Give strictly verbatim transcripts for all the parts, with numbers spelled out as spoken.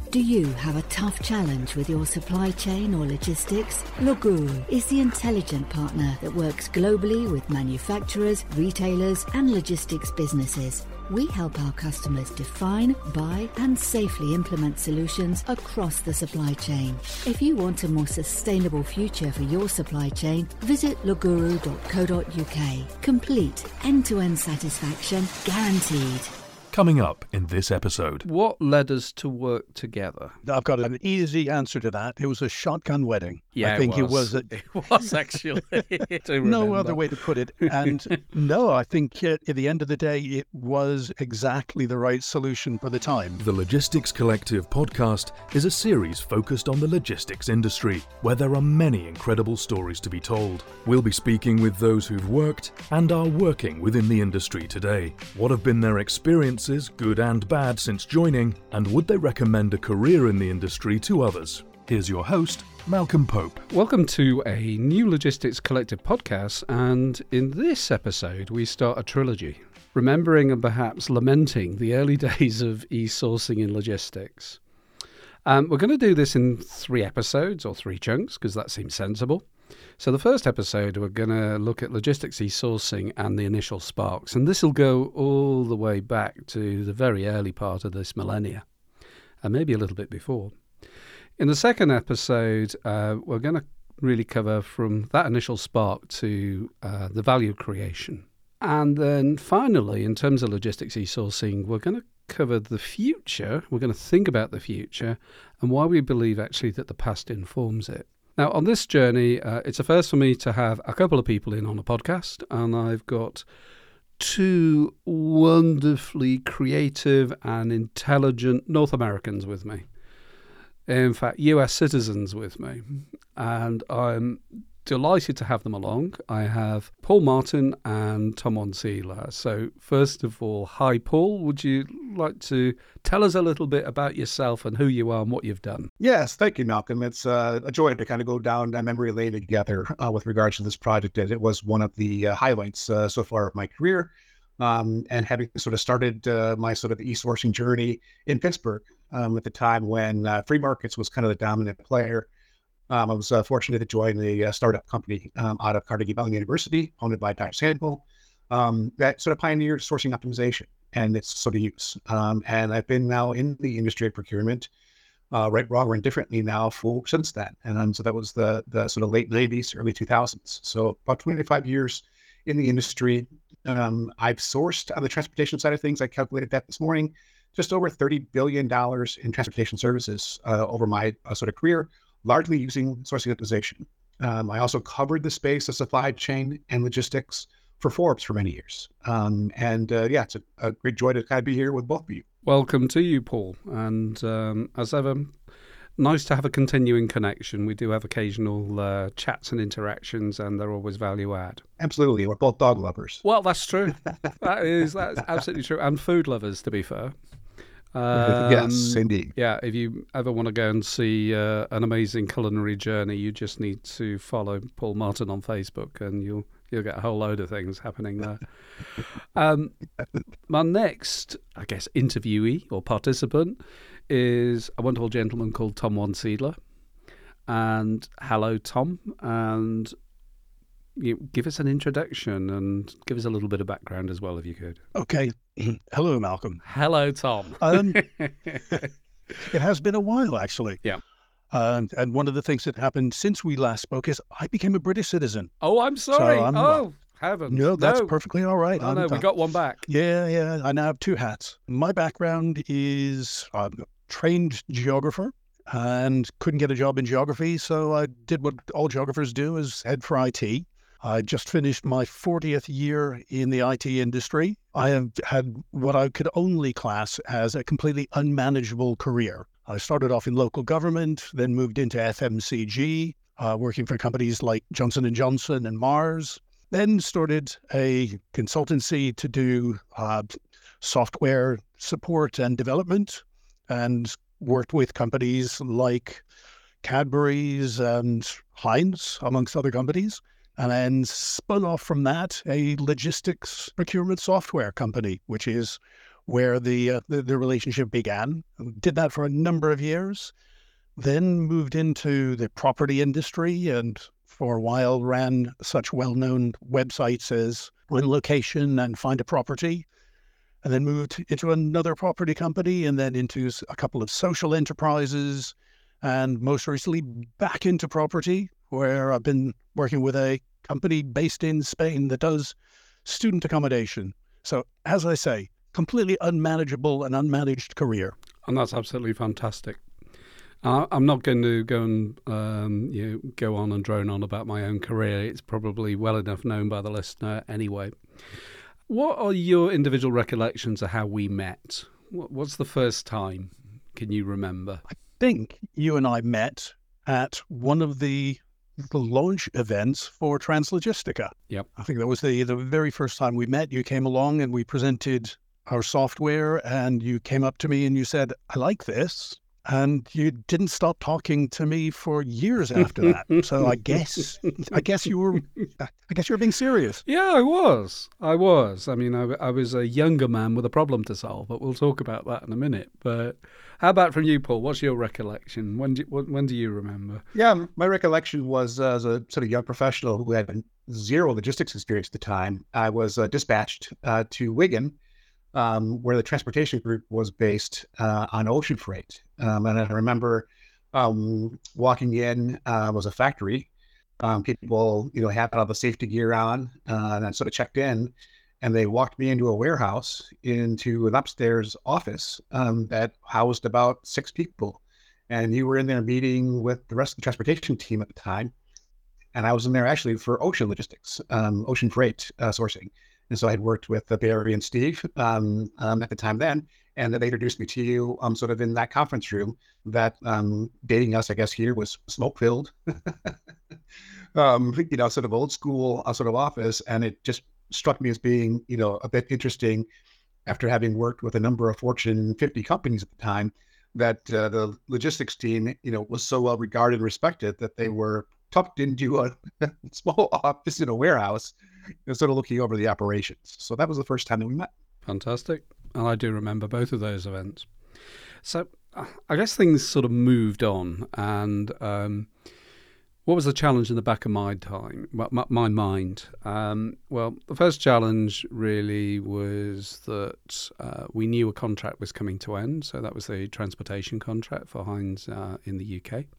Do you have a tough challenge with your supply chain or logistics? Loguru is the intelligent partner that works globally with manufacturers, retailers, and logistics businesses. We help our customers define, buy, and safely implement solutions across the supply chain. If you want a more sustainable future for your supply chain, visit loguru dot co dot uk. Complete end-to-end satisfaction guaranteed. Coming up in this episode. What led us to work together? I've got an easy answer to that. It was a shotgun wedding. Yeah, I think it was. It was, a, it was actually. no other way to put it. And no, I think uh, at the end of the day, it was exactly the right solution for the time. The Logistics Collective podcast is a series focused on the logistics industry, where there are many incredible stories to be told. We'll be speaking with those who've worked and are working within the industry today. What have been their experiences, good and bad, since joining, and would they recommend a career in the industry to others? Here's your host, Malcolm Pope. Welcome to a new Logistics Collective podcast, and in this episode we start a trilogy, remembering and perhaps lamenting the early days of e-sourcing in logistics. Um, we're going to do this in three episodes or three chunks because that seems sensible. So the first episode, we're going to look at logistics e-sourcing and the initial sparks, and this will go all the way back to the very early part of this millennia, and maybe a little bit before. In the second episode, uh, we're going to really cover from that initial spark to uh, the value creation. And then finally, in terms of logistics e-sourcing, we're going to cover the future, we're going to think about the future, and why we believe actually that the past informs it. Now, on this journey, uh, it's a first for me to have a couple of people in on a podcast, and I've got two wonderfully creative and intelligent North Americans with me. In fact, U S citizens with me, and I'm delighted to have them along. I have Paul Martin and Tom Wansila. So first of all, hi Paul, would you like to tell us a little bit about yourself and who you are and what you've done? Yes, thank you, Malcolm. It's uh, a joy to kind of go down that memory lane together uh, with regards to this project. It was one of the uh, highlights uh, so far of my career, um, and having sort of started uh, my sort of e-sourcing journey in Pittsburgh um, at the time when uh, Free Markets was kind of the dominant player. Um, I was uh, fortunate to join a uh, startup company um, out of Carnegie Mellon University, owned by Doctor Sandville, um, that sort of pioneered sourcing optimization and its sort of use. Um, and I've been now in the industry of procurement, uh, right, wrong, or indifferently now for since then. And um, so that was the the sort of late nineties, early two thousands. So about twenty-five years in the industry. Um, I've sourced on the transportation side of things. I calculated that this morning, just over thirty billion dollars in transportation services uh, over my uh, sort of career, largely using sourcing optimization. Um, I also covered the space of supply chain and logistics for Forbes for many years. Um, and uh, yeah, it's a, a great joy to kind of be here with both of you. Welcome to you, Paul. And um, as ever, nice to have a continuing connection. We do have occasional uh, chats and interactions, and they're always value add. Absolutely. We're both dog lovers. Well, that's true. that is that's absolutely true. And food lovers, to be fair. Um, yes, indeed. Yeah, if you ever want to go and see uh, an amazing culinary journey, you just need to follow Paul Martin on Facebook, and you'll you'll get a whole load of things happening there. um, my next, I guess, interviewee or participant is a wonderful gentleman called Tom Wansila. And hello, Tom, and you give us an introduction and give us a little bit of background as well, if you could. Okay. Hello, Malcolm. Hello, Tom. Um, it has been a while, actually. Yeah. Uh, and one of the things that happened since we last spoke is I became a British citizen. Oh, I'm sorry. So I'm, oh, heavens. No, that's no. perfectly all right. Oh, no, we got one back. Yeah, yeah. I now have two hats. My background is I'm a trained geographer and couldn't get a job in geography, so I did what all geographers do, is head for I T. I just finished my fortieth year in the I T industry. I have had what I could only class as a completely unmanageable career. I started off in local government, then moved into F M C G, uh, working for companies like Johnson and Johnson and Mars, then started a consultancy to do uh, software support and development, and worked with companies like Cadbury's and Heinz, amongst other companies. And then spun off from that a logistics procurement software company, which is where the, uh, the the relationship began. Did that for a number of years, then moved into the property industry, and for a while ran such well-known websites as Rent Location and Find a Property, and then moved into another property company, and then into a couple of social enterprises, and most recently back into property, where I've been working with a company based in Spain that does student accommodation. So, as I say, completely unmanageable and unmanaged career. And that's absolutely fantastic. Uh, I'm not going to go and um, you know, go on and drone on about my own career. It's probably well enough known by the listener anyway. What are your individual recollections of how we met? What's the first time? Can you remember? I think you and I met at one of the the launch events for Translogistica. Yep. I think that was the, the very first time we met. You came along and we presented our software, and you came up to me and you said, I like this. And you didn't stop talking to me for years after that. So I guess, I guess you were, I guess you were being serious. Yeah, I was. I was. I mean, I, I was a younger man with a problem to solve, but we'll talk about that in a minute. But how about from you, Paul? What's your recollection? When do when do you remember? Yeah, my recollection was uh, as a sort of young professional who had zero logistics experience at the time. I was uh, dispatched uh, to Wigan, Um, where the transportation group was based uh, on ocean freight. Um, and I remember um, walking in, uh, was a factory. Um, people, you know, had all the safety gear on, uh, and I sort of checked in, and they walked me into a warehouse, into an upstairs office um, that housed about six people. And you were in there meeting with the rest of the transportation team at the time. And I was in there actually for ocean logistics, um, ocean freight uh, sourcing. And so I had worked with uh, Barry and Steve um, um, at the time then, and they introduced me to you um, sort of in that conference room that um, dating us, I guess, here was smoke-filled, um, you know, sort of old school uh, sort of office. And it just struck me as being, you know, a bit interesting after having worked with a number of Fortune fifty companies at the time, that uh, the logistics team, you know, was so well regarded and respected that they were tucked into a small office in a warehouse, sort of looking over the operations. So that was the first time that we met. Fantastic. And I do remember both of those events. So I guess things sort of moved on. And um, what was the challenge in the back of my time, my, my mind? Um, well, the first challenge really was that uh, we knew a contract was coming to end. So that was the transportation contract for Heinz uh, in the U K.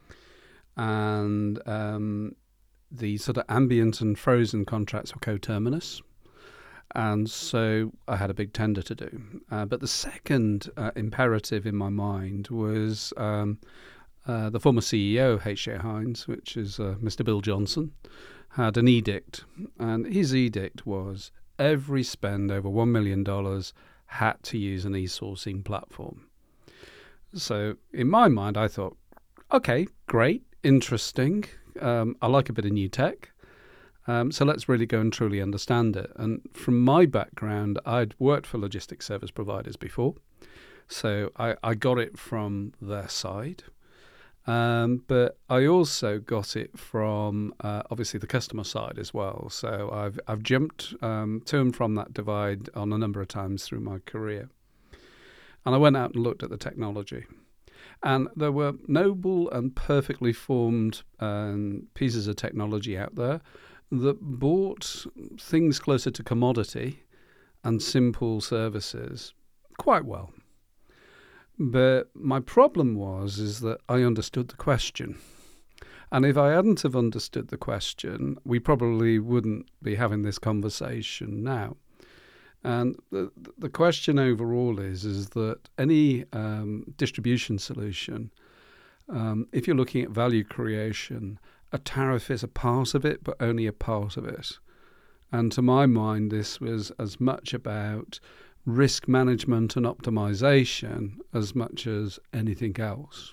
And um, the sort of ambient and frozen contracts were coterminous. And so I had a big tender to do. Uh, but the second uh, imperative in my mind was um, uh, the former C E O of H J Heinz, which is uh, Mister Bill Johnson, had an edict. And his edict was every spend over one million dollars had to use an e-sourcing platform. So in my mind, I thought, okay, great, interesting. Um, I like a bit of new tech. Um, so let's really go and truly understand it. And from my background, I'd worked for logistics service providers before. So I, I got it from their side. Um, but I also got it from, uh, obviously, the customer side as well. So I've, I've jumped um, to and from that divide on a number of times through my career. And I went out and looked at the technology. And there were noble and perfectly formed um, pieces of technology out there that bought things closer to commodity and simple services quite well. But my problem was is that I understood the question. And if I hadn't have understood the question, we probably wouldn't be having this conversation now. And the the question overall is is that any um, distribution solution, um, if you're looking at value creation, a tariff is a part of it, but only a part of it. And to my mind, this was as much about risk management and optimization as much as anything else.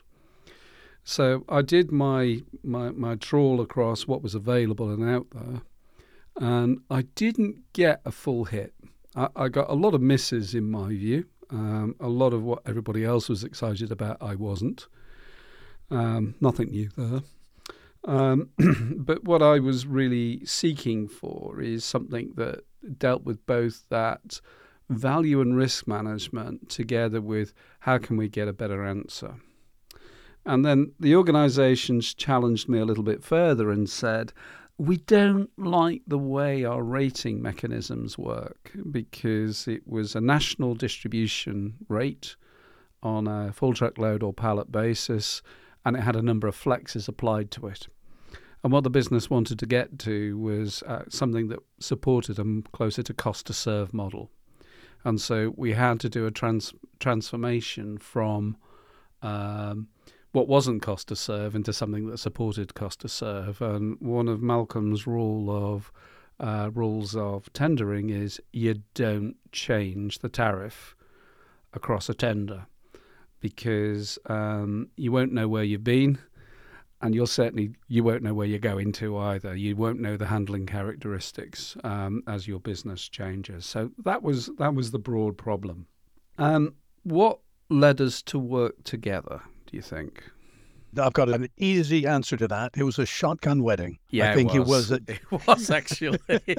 So I did my, my, my trawl across what was available and out there, and I didn't get a full hit. I, I got a lot of misses in my view. Um, a lot of what everybody else was excited about, I wasn't. Um, nothing new there. Um, but what I was really seeking for is something that dealt with both that value and risk management together with how can we get a better answer. And then the organisations challenged me a little bit further and said, we don't like the way our rating mechanisms work, because it was a national distribution rate on a full truckload or pallet basis, and it had a number of flexes applied to it. And what the business wanted to get to was uh, something that supported a closer to cost to serve model. And so we had to do a trans- transformation from um, what wasn't cost to serve into something that supported cost to serve. And one of Malcolm's rule of uh, rules of tendering is you don't change the tariff across a tender, because um, you won't know where you've been, and you'll certainly you won't know where you're going to either. You won't know the handling characteristics um, as your business changes. So that was that was the broad problem. Um, what led us to work togetger, do you think? I've got an easy answer to that. It was a shotgun wedding. Yeah, I think it it was. was. A, it was actually.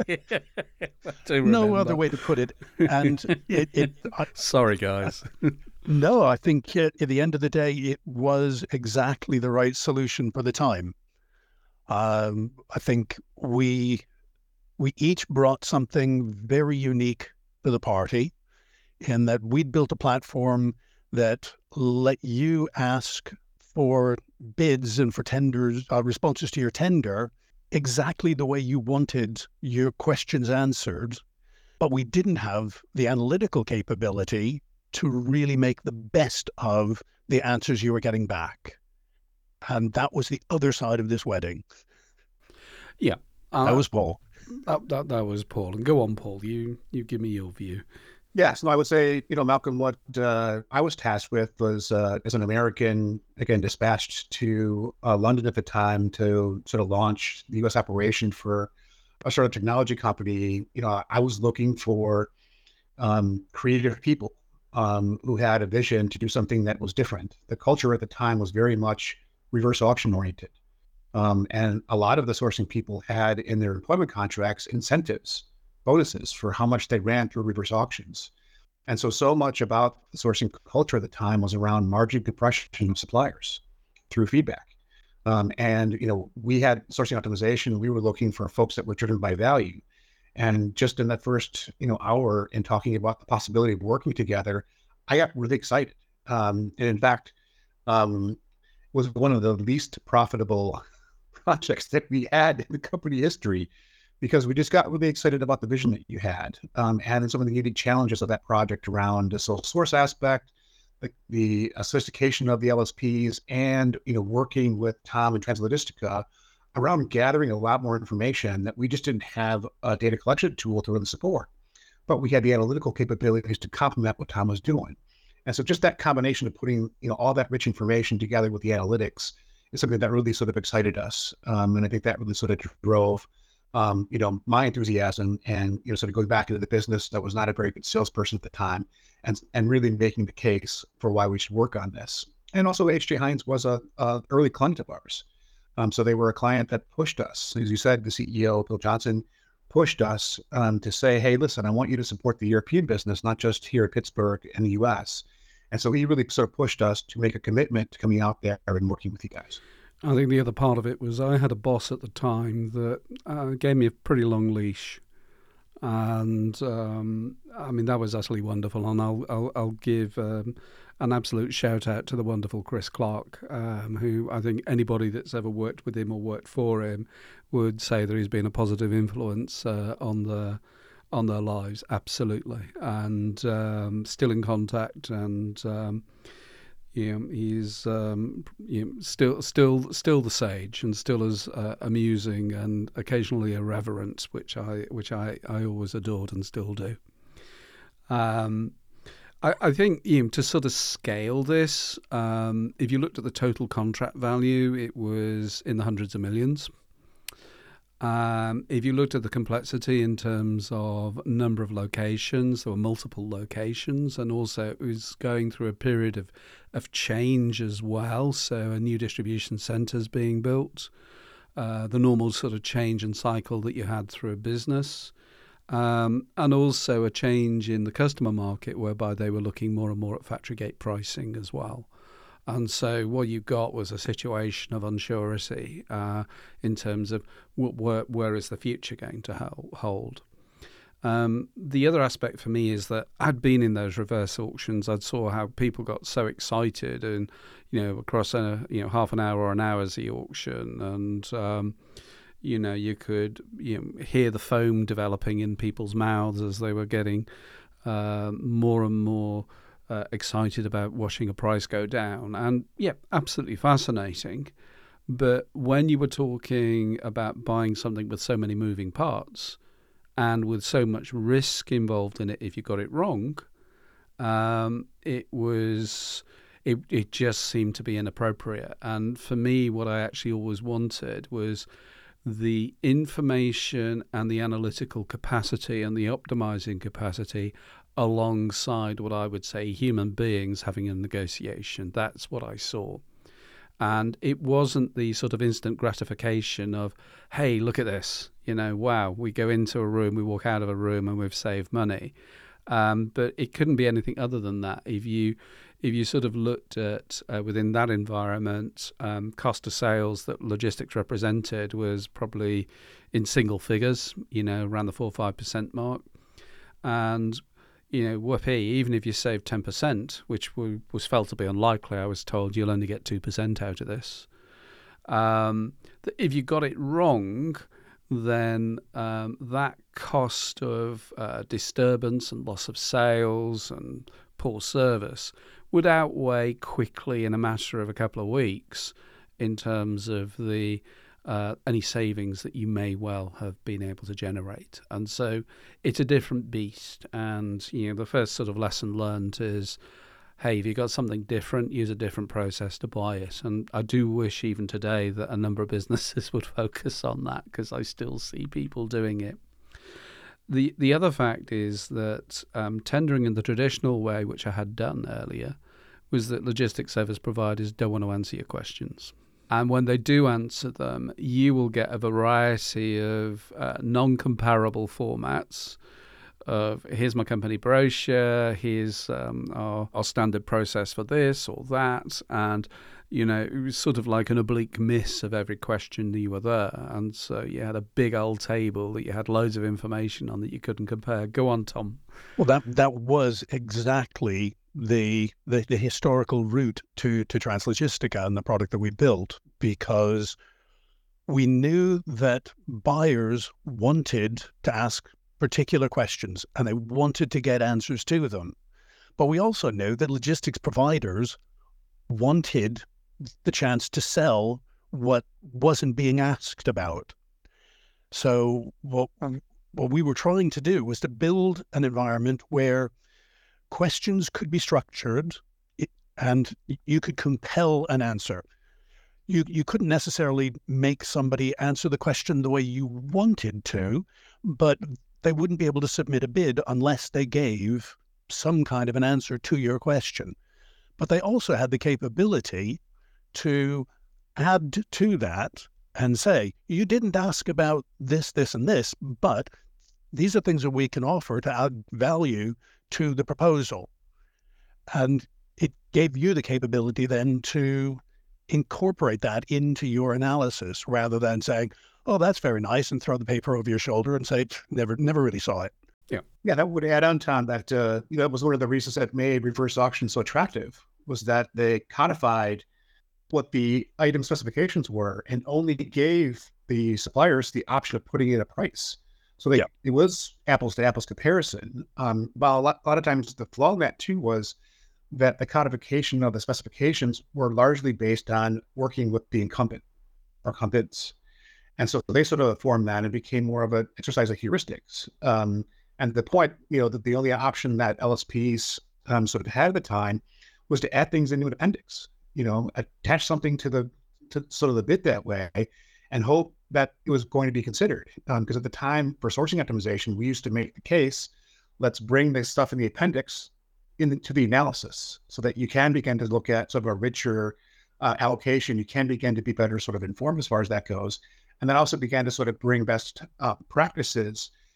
no other way to put it. And it. it I, Sorry, guys. No, I think at the end of the day, it was exactly the right solution for the time. Um, I think we we each brought something very unique to the party, in that we'd built a platform that let you ask for bids and for tenders, uh, responses to your tender, exactly the way you wanted your questions answered. But we didn't have the analytical capability to really make the best of the answers you were getting back. And that was the other side of this wedding. Yeah. Uh, that was Paul. That, that, that was Paul. And go on, Paul. You you give me your view. Yes, no, I would say, you know, Malcolm, what uh, I was tasked with was, uh, as an American, again, dispatched to uh, London at the time to sort of launch the U S operation for a sort of technology company. You know, I was looking for um, creative people um, who had a vision to do something that was different. The culture at the time was very much reverse auction oriented. Um, and a lot of the sourcing people had in their employment contracts incentives, bonuses for how much they ran through reverse auctions. And so, so much about the sourcing culture at the time was around margin compression of suppliers through feedback. Um, and, you know, we had sourcing optimization. We were looking for folks that were driven by value. And just in that first, you know, hour in talking about the possibility of working together, I got really excited. Um, and in fact, um, was one of the least profitable projects that we had in the company history, because we just got really excited about the vision that you had, um, and some of the unique challenges of that project around the sole source aspect, the, the uh, sophistication of the L S Ps, and, you know, working with Tom and Translogistica around gathering a lot more information that we just didn't have a data collection tool to really support, but we had the analytical capabilities to complement what Tom was doing. And so just that combination of putting, you know, all that rich information together with the analytics is something that really sort of excited us. Um, and I think that really sort of drove, um, you know, my enthusiasm and, you know, sort of going back into the business that was not a very good salesperson at the time, and and really making the case for why we should work on this. And also H J Heinz was a, a early client of ours. Um, so they were a client that pushed us. As you said, the C E O, Bill Johnson, pushed us um, to say, hey, listen, I want you to support the European business, not just here at Pittsburgh and the U S. And so he really sort of pushed us to make a commitment to coming out there and working with you guys. I think the other part of it was I had a boss at the time that uh, gave me a pretty long leash. And um, I mean, that was utterly wonderful. And I'll, I'll, I'll give um, an absolute shout out to the wonderful Chris Clark, um, who I think anybody that's ever worked with him or worked for him would say that he's been a positive influence uh, on the on their lives. Absolutely. And um, still in contact, and um, you know, he's um, you know, still still still the sage, and still as uh, amusing and occasionally irreverent, which I which I, I always adored and still do. Um, I, I think, you know, to sort of scale this, um, if you looked at the total contract value, it was in the hundreds of millions. Um, if you looked at the complexity in terms of number of locations, there were multiple locations, and also it was going through a period of, of change as well. So a new distribution centres being built, uh, the normal sort of change and cycle that you had through a business. Um, and also a change in the customer market whereby they were looking more and more at factory gate pricing as well. And so what you got was a situation of unsurety uh, in terms of wh- where, where is the future going to ho- hold. Um, the other aspect for me is that I'd been in those reverse auctions. I'd saw how people got so excited, and you know, across a you know half an hour or an hour's the auction, and um, you know, you could you know, hear the foam developing in people's mouths as they were getting uh, more and more uh, excited about watching a price go down. And yeah, absolutely fascinating. But when you were talking about buying something with so many moving parts and with so much risk involved in it if you got it wrong, um, it was it, it just seemed to be inappropriate. And for me, what I actually always wanted was the information and the analytical capacity and the optimizing capacity alongside what I would say human beings having a negotiation. That's what I saw. And it wasn't the sort of instant gratification of, hey, look at this, you know, wow, we go into a room, we walk out of a room and we've saved money. Um, but it couldn't be anything other than that. If you if you sort of looked at uh, within that environment, um, cost of sales that logistics represented was probably in single figures, you know, around the four or five percent mark. And you know, whoopee, even if you save ten percent, which w- was felt to be unlikely, I was told you'll only get two percent out of this. Um, if you got it wrong, then um, that cost of uh, disturbance and loss of sales and poor service would outweigh quickly in a matter of a couple of weeks in terms of the Uh, any savings that you may well have been able to generate. And so it's a different beast. And, you know, the first sort of lesson learned is, hey, if you've got something different, use a different process to buy it. And I do wish even today that a number of businesses would focus on that, because I still see people doing it. The the other fact is that um, tendering in the traditional way, which I had done earlier, was that logistics service providers don't want to answer your questions. And when they do answer them, you will get a variety of uh, non-comparable formats of, here's my company brochure, here's um, our, our standard process for this or that. And, you know, it was sort of like an oblique miss of every question that you were there. And so you had a big old table that you had loads of information on that you couldn't compare. Go on, Tom. Well, that that was exactly the the, the historical route to, to Translogistica and the product that we built, because we knew that buyers wanted to ask particular questions and they wanted to get answers to them. But we also knew that logistics providers wanted the chance to sell what wasn't being asked about. So what, what we were trying to do was to build an environment where questions could be structured and you could compel an answer. You you couldn't necessarily make somebody answer the question the way you wanted to, but they wouldn't be able to submit a bid unless they gave some kind of an answer to your question. But they also had the capability to add to that and say, you didn't ask about this, this, and this, but these are things that we can offer to add value to the proposal. And it gave you the capability then to incorporate that into your analysis rather than saying, oh, that's very nice, and throw the paper over your shoulder and say, never never really saw it. Yeah, yeah, that would add on, Tom, that uh, you know, that was one of the reasons that made reverse auction so attractive, was that they codified what the item specifications were and only gave the suppliers the option of putting in a price. So they, yeah. It was apples to apples comparison. Um, while a lot, a lot of times the flaw in that too was that the codification of the specifications were largely based on working with the incumbent or incumbents. And so they sort of formed that and became more of an exercise of heuristics. Um, and the point, you know, that the only option that L S Ps um, sort of had at the time was to add things into an appendix, you know, attach something to the, to sort of the bid that way and hope that it was going to be considered. Because um, at the time for sourcing optimization, we used to make the case, let's bring this stuff in the appendix into the analysis so that you can begin to look at sort of a richer uh, allocation. You can begin to be better sort of informed as far as that goes. And then also began to sort of bring best uh, practices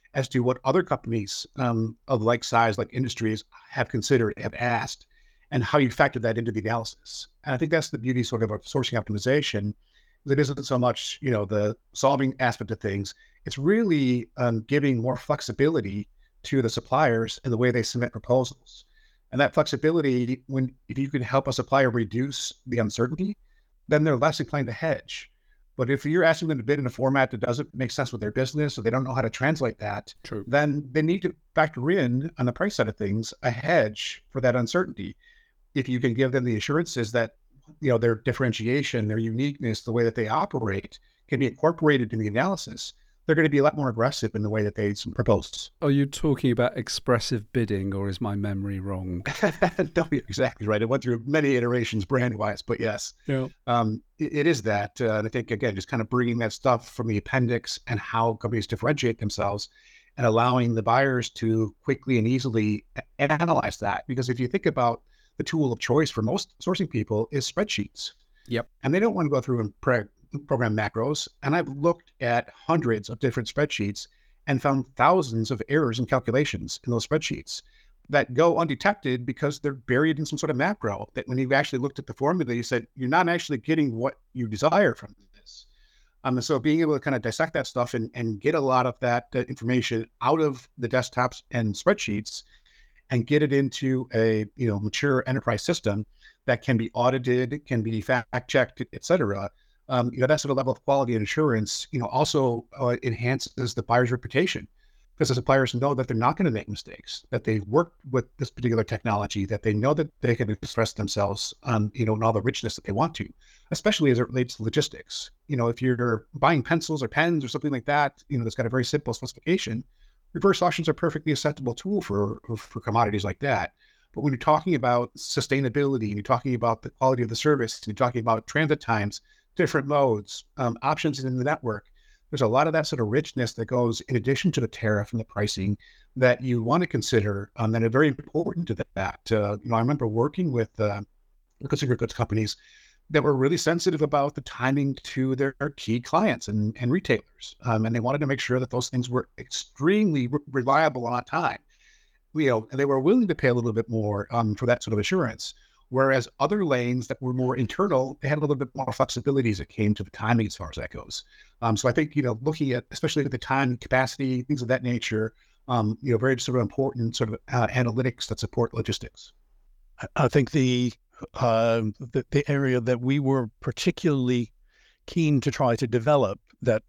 as to what other companies um, of like size, like industries have considered, have asked, and how you factor that into the analysis. And I think that's the beauty sort of of sourcing optimization. It isn't so much, you know, the solving aspect of things. It's really um, giving more flexibility to the suppliers in the way they submit proposals. And that flexibility, when if you can help a supplier reduce the uncertainty, then they're less inclined to hedge. But if you're asking them to bid in a format that doesn't make sense with their business, or they don't know how to translate that, True. then they need to factor in on the price side of things a hedge for that uncertainty. If you can give them the assurances that, you know, their differentiation, their uniqueness, the way that they operate can be incorporated in the analysis, they're going to be a lot more aggressive in the way that they propose. Are you talking about expressive bidding, or is my memory wrong? No, you're exactly right. It went through many iterations brand-wise, but yes, Yeah. um, it, it is that. Uh, and I think, again, just kind of bringing that stuff from the appendix and how companies differentiate themselves and allowing the buyers to quickly and easily analyze that. Because if you think about the tool of choice for most sourcing people is spreadsheets. Yep. And they don't want to go through and pre- program macros. And I've looked at hundreds of different spreadsheets and found thousands of errors in calculations in those spreadsheets that go undetected because they're buried in some sort of macro that when you actually looked at the formula, you said, you're not actually getting what you desire from this. Um, and so being able to kind of dissect that stuff and, and get a lot of that uh, information out of the desktops and spreadsheets and get it into a, you know, mature enterprise system that can be audited, can be fact-checked, et cetera. Um, you know, that sort of level of quality and assurance, you know, also uh, enhances the buyer's reputation because the suppliers know that they're not going to make mistakes, that they've worked with this particular technology, that they know that they can express themselves, um, you know, in all the richness that they want to, especially as it relates to logistics. You know, if you're buying pencils or pens or something like that, you know, that's got a very simple specification, reverse auctions are a perfectly acceptable tool for, for commodities like that. But when you're talking about sustainability, and you're talking about the quality of the service, and you're talking about transit times, different modes, um, options in the network, there's a lot of that sort of richness that goes in addition to the tariff and the pricing that you want to consider, um, that are very important to that. Uh, you know, I remember working with uh, consumer goods companies that were really sensitive about the timing to their key clients and, and retailers. Um, and they wanted to make sure that those things were extremely re- reliable on time. You know, and they were willing to pay a little bit more um, for that sort of assurance. Whereas other lanes that were more internal, they had a little bit more flexibility as it came to the timing as far as that goes. Um, so I think, you know, looking at, especially at the time, capacity, things of that nature, um, you know, very sort of important sort of uh, analytics that support logistics. I think the, uh, the the area that we were particularly keen to try to develop that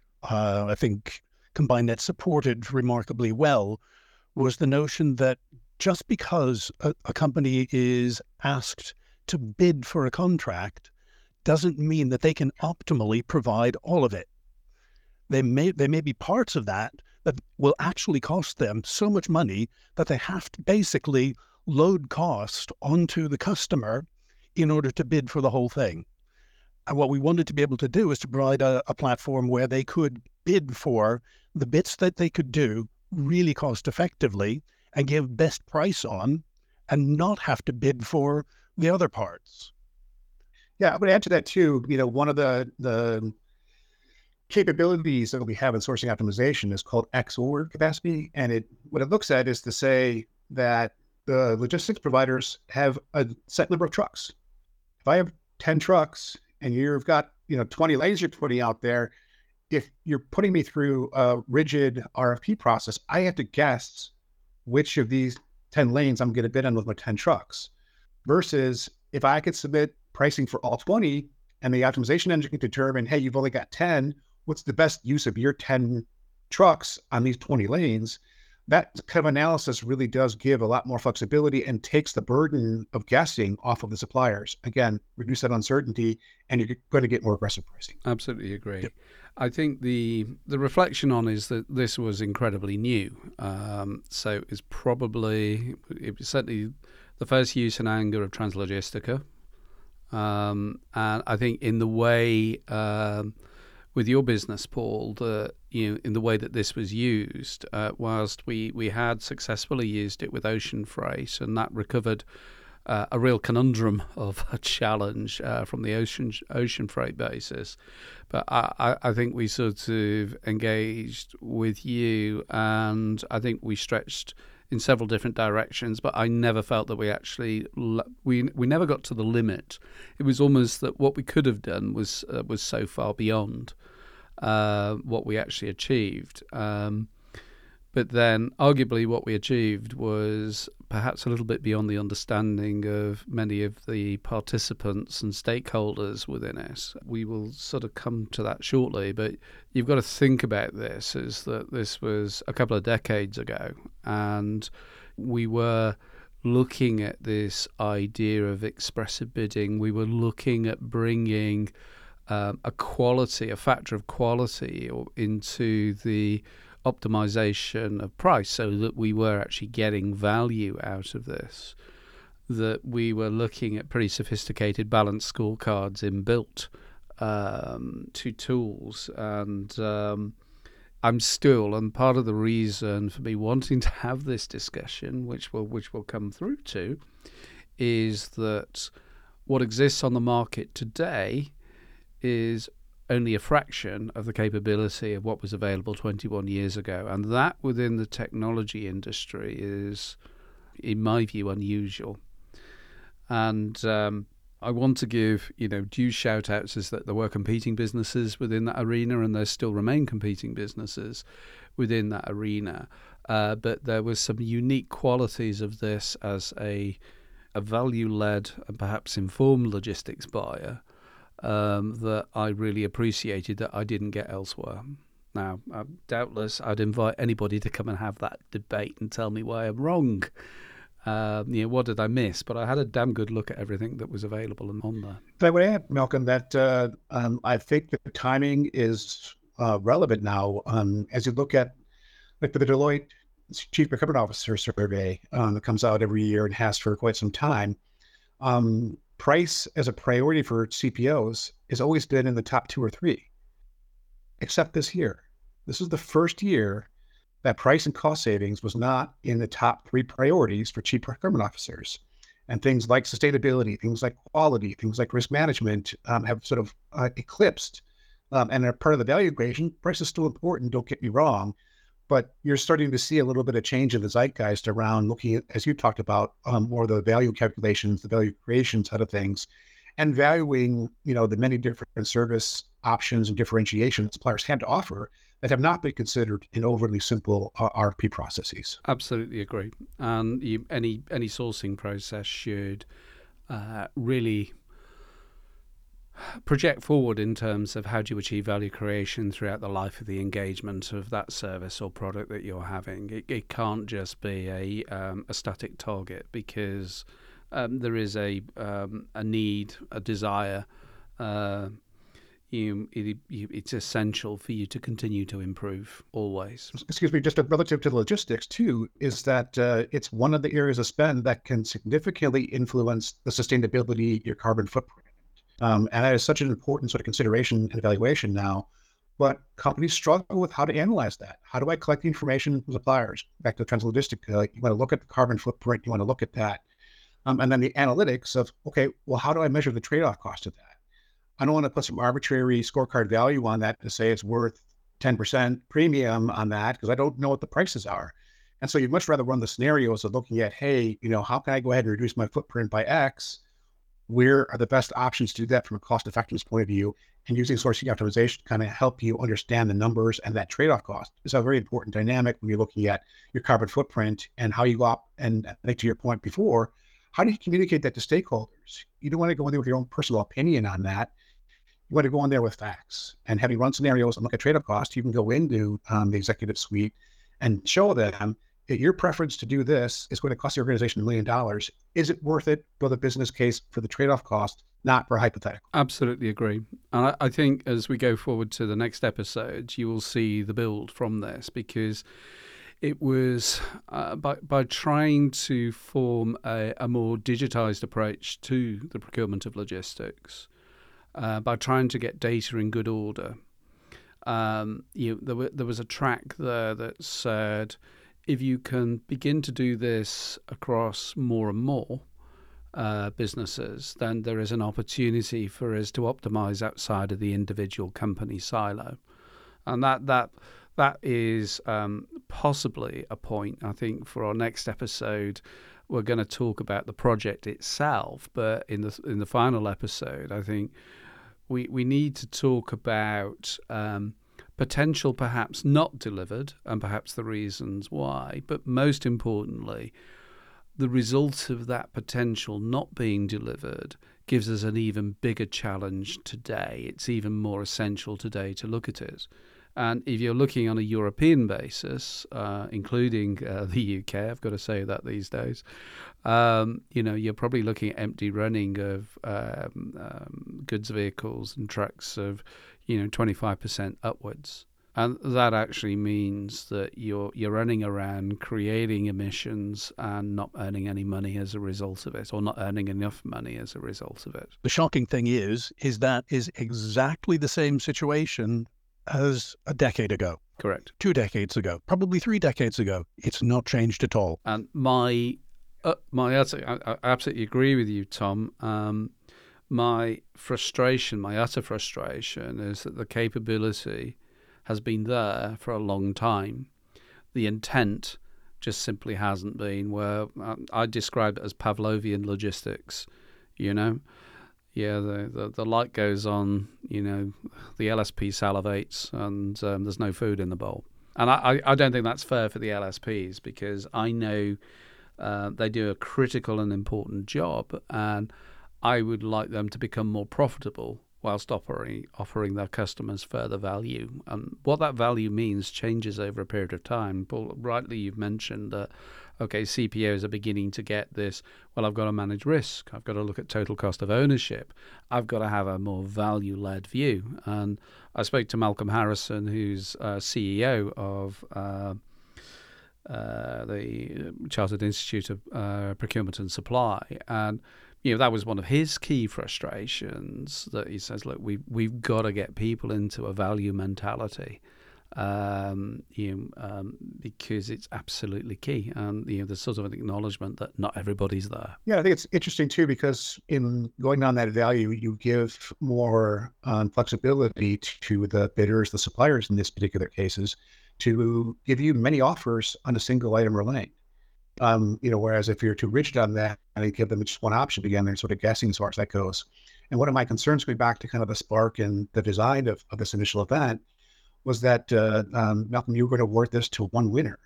uh, I think CombineNet supported remarkably well was the notion that just because a, a company is asked to bid for a contract doesn't mean that they can optimally provide all of it. They may, there may be parts of that that will actually cost them so much money that they have to basically load cost onto the customer in order to bid for the whole thing. And what we wanted to be able to do is to provide a, a platform where they could bid for the bits that they could do really cost effectively and give best price on and not have to bid for the other parts. Yeah, I would add to that too. You know, one of the the capabilities that we have in sourcing optimization is called X O R capacity. And it what it looks at is to say that the logistics providers have a set number of trucks. If I have ten trucks and you've got, you know, twenty lanes you're putting out there, if you're putting me through a rigid R F P process, I have to guess which of these ten lanes I'm going to bid on with my ten trucks. Versus if I could submit pricing for all twenty and the optimization engine can determine, hey, you've only got ten, what's the best use of your ten trucks on these twenty lanes? That kind of analysis really does give a lot more flexibility and takes the burden of guessing off of the suppliers. Again, reduce that uncertainty and you're going to get more aggressive pricing. Absolutely agree. Yep. I think the the reflection on is that this was incredibly new. Um, so it's probably, it was certainly the first use in anger of Translogistica. Um, and I think in the way, um, with your business, Paul, the, you know, in the way that this was used, uh, whilst we, we had successfully used it with ocean freight and that recovered uh, a real conundrum of a challenge uh, from the ocean ocean freight basis. But I, I think we sort of engaged with you, and I think we stretched in several different directions, but I never felt that we actually we we never got to the limit. It was almost that what we could have done was uh, was so far beyond uh, what we actually achieved. Um, but then, arguably, what we achieved was perhaps a little bit beyond the understanding of many of the participants and stakeholders within it. We will sort of come to that shortly, but you've got to think about this as that this was a couple of decades ago, and we were looking at this idea of expressive bidding. We were looking at bringing um, a quality, a factor of quality into the optimization of price so that we were actually getting value out of this, that we were looking at pretty sophisticated balanced scorecards inbuilt um, to tools. And um, I'm still, and part of the reason for me wanting to have this discussion, which will which we'll come through to, is that what exists on the market today is only a fraction of the capability of what was available twenty-one years ago. And that within the technology industry is, in my view, unusual. And um, I want to give, you know, due shout-outs is that there were competing businesses within that arena, and there still remain competing businesses within that arena. Uh, but there was some unique qualities of this as a, a value-led and perhaps informed logistics buyer Um, that I really appreciated that I didn't get elsewhere. Now, uh, doubtless, I'd invite anybody to come and have that debate and tell me why I'm wrong. Uh, you know, what did I miss? But I had a damn good look at everything that was available and on there. But I would add, Malcolm, that uh, um, I think that the timing is uh, relevant now. Um, as you look at, like, for the Deloitte Chief Procurement Officer survey um, that comes out every year and has for quite some time, um, price as a priority for C P Os has always been in the top two or three, except this year. This is the first year that price and cost savings was not in the top three priorities for chief procurement officers. And things like sustainability, things like quality, things like risk management um, have sort of uh, eclipsed um, and are part of the value equation. Price is still important, don't get me wrong, but you're starting to see a little bit of change in the zeitgeist around looking at, as you talked about, um, more of the value calculations, the value creation side of things, and valuing, you know, the many different service options and differentiations suppliers have to offer that have not been considered in overly simple uh, R F P processes. Absolutely agree. And you, any any sourcing process should uh, really project forward in terms of how do you achieve value creation throughout the life of the engagement of that service or product that you're having. It, it can't just be a um, a static target, because um, there is a um, a need, a desire. Uh, you, it, you, it's essential for you to continue to improve always. Excuse me, just relative to the logistics too, is that uh, it's one of the areas of spend that can significantly influence the sustainability, your carbon footprint. Um, and that is such an important sort of consideration and evaluation now. But companies struggle with how to analyze that. How do I collect the information from suppliers? Back to the translogistic, uh, you want to look at the carbon footprint, you want to look at that. Um, and then the analytics of, okay, well, how do I measure the trade-off cost of that? I don't want to put some arbitrary scorecard value on that to say it's worth ten percent premium on that, because I don't know what the prices are. And so you'd much rather run the scenarios of looking at, hey, you know, how can I go ahead and reduce my footprint by X? Where are the best options to do that from a cost effectiveness point of view, and using sourcing optimization to kind of help you understand the numbers and that trade-off cost is a very important dynamic when you're looking at your carbon footprint and how you go up. And I think to your point before, how do you communicate that to stakeholders? You don't want to go in there with your own personal opinion on that. You want to go in there with facts, and having run scenarios and look at trade-off costs, you can go into um, the executive suite and show them that your preference to do this is going to cost the organization a million dollars. Is it worth it for the business case for the trade-off cost, not for hypothetical? Absolutely agree. And I, I think as we go forward to the next episode, you will see the build from this, because it was uh, by, by trying to form a, a more digitized approach to the procurement of logistics, uh, by trying to get data in good order. Um, you, there, were, there was a track there that said, if you can begin to do this across more and more, uh, businesses, then there is an opportunity for us to optimize outside of the individual company silo. And that that that is um, possibly a point, I think, for our next episode. We're going to talk about the project itself, but in the in the final episode, I think we we need to talk about um, potential perhaps not delivered and perhaps the reasons why, but most importantly, the result of that potential not being delivered gives us an even bigger challenge today. It's even more essential today to look at it. And if you're looking on a European basis, uh, including uh, the U K, I've got to say that these days, um, you know, you're probably looking at empty running of um, um, goods vehicles and trucks of, you know, twenty-five percent upwards. And that actually means that you're you're running around creating emissions and not earning any money as a result of it, or not earning enough money as a result of it. The shocking thing is, is that is exactly the same situation as a decade ago. Correct. Two decades ago, probably three decades ago. It's not changed at all. And my, uh, my, I, I absolutely agree with you, Tom. Um, my frustration, my utter frustration, is that the capability has been there for a long time. The intent just simply hasn't been. Where um, I describe it as Pavlovian logistics, you know. Yeah, the, the, the light goes on, you know, the L S P salivates and um, there's no food in the bowl. And I, I don't think that's fair for the L S Ps, because I know uh, they do a critical and important job, and I would like them to become more profitable whilst offering, offering their customers further value. And what that value means changes over a period of time. Paul, rightly you've mentioned that, okay, C P Os are beginning to get this, well, I've got to manage risk. I've got to look at total cost of ownership. I've got to have a more value-led view. And I spoke to Malcolm Harrison, who's uh, C E O of uh, uh, the Chartered Institute of uh, Procurement and Supply. And you know, that was one of his key frustrations, that he says, look, we, we've got to get people into a value mentality. Um, you know, um, because it's absolutely key, and you know, there's sort of an acknowledgement that not everybody's there. Yeah, I think it's interesting too, because in going down that value, you give more um, flexibility to the bidders, the suppliers in this particular cases, to give you many offers on a single item or lane. Um, you know, whereas if you're too rigid on that and you give them just one option, again, they're sort of guessing as far as that goes. And one of my concerns, going back to kind of the spark and the design of, of this initial event, was that, uh, um, Malcolm, you were going to award this to one winner.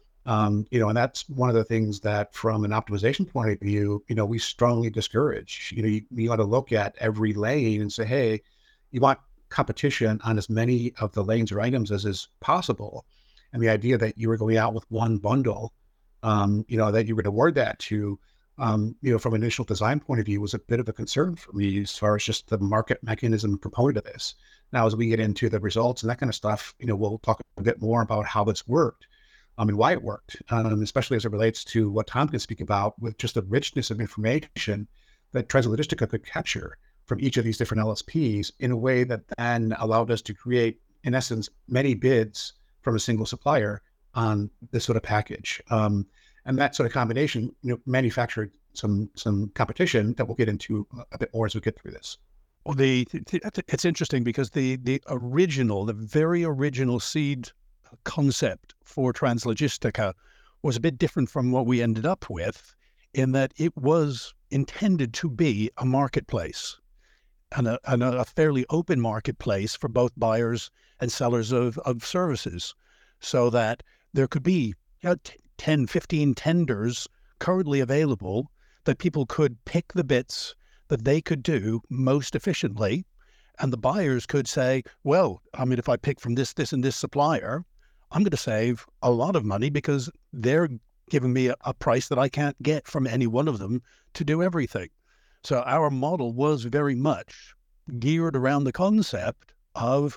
Um, you know, and that's one of the things that from an optimization point of view, you know, we strongly discourage. You know, you, you ought to look at every lane and say, hey, you want competition on as many of the lanes or items as is possible. And the idea that you were going out with one bundle, um, you know, that you would award that to, um, you know, from an initial design point of view, was a bit of a concern for me as far as just the market mechanism component of this. Now, as we get into the results and that kind of stuff, you know, we'll talk a bit more about how this worked, um, and why it worked, um, especially as it relates to what Tom can speak about with just the richness of information that Translogistica could capture from each of these different L S Ps in a way that then allowed us to create, in essence, many bids from a single supplier on this sort of package. Um, and that sort of combination, you know, manufactured some some competition that we'll get into a bit more as we get through this. Well, the, the it's interesting because the the original, the very original seed concept for Translogistica was a bit different from what we ended up with, in that it was intended to be a marketplace, and a, and a fairly open marketplace for both buyers and sellers of, of services, so that there could be, you know, ten, fifteen tenders currently available that people could pick the bits that they could do most efficiently. And the buyers could say, well, I mean, if I pick from this, this, and this supplier, I'm going to save a lot of money because they're giving me a, a price that I can't get from any one of them to do everything. So our model was very much geared around the concept of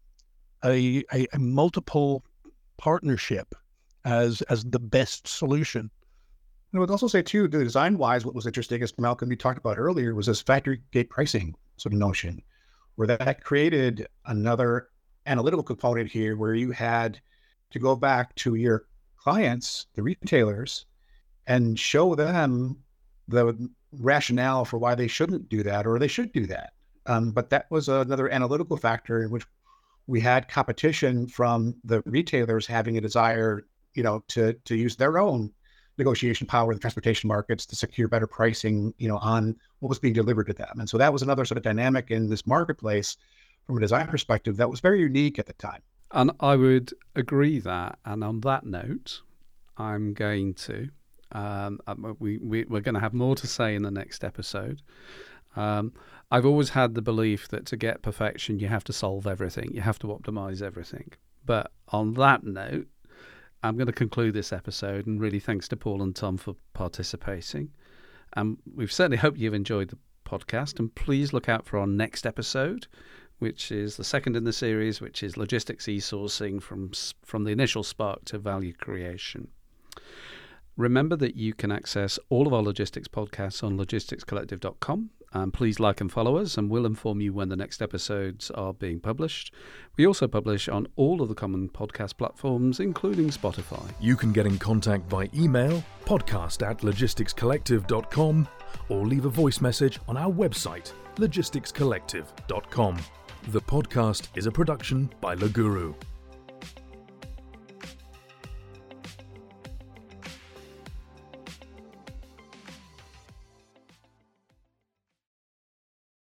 a, a, a multiple partnership as as the best solution. I would also say too, the design-wise, what was interesting, as Malcolm, you talked about earlier, was this factory gate pricing sort of notion, where that created another analytical component here, where you had to go back to your clients, the retailers, and show them the rationale for why they shouldn't do that or they should do that. Um, but that was another analytical factor in which we had competition from the retailers having a desire, you know, to to use their own negotiation power in the transportation markets to secure better pricing, you know, on what was being delivered to them. And so that was another sort of dynamic in this marketplace from a design perspective that was very unique at the time. And I would agree that. And on that note, I'm going to, um, we, we, we're going to have more to say in the next episode. Um, I've always had the belief that to get perfection, you have to solve everything. You have to optimize everything. But on that note, I'm going to conclude this episode, and really thanks to Paul and Tom for participating. Um, we've certainly hope you've enjoyed the podcast, and please look out for our next episode, which is the second in the series, which is logistics e-sourcing from from the initial spark to value creation. Remember that you can access all of our logistics podcasts on logistics collective dot com. Um, please like and follow us, and we'll inform you when the next episodes are being published. We also publish on all of the common podcast platforms, including Spotify. You can get in contact by email, podcast at logistics collective dot com, or leave a voice message on our website, logistics collective dot com. The podcast is a production by Leguru.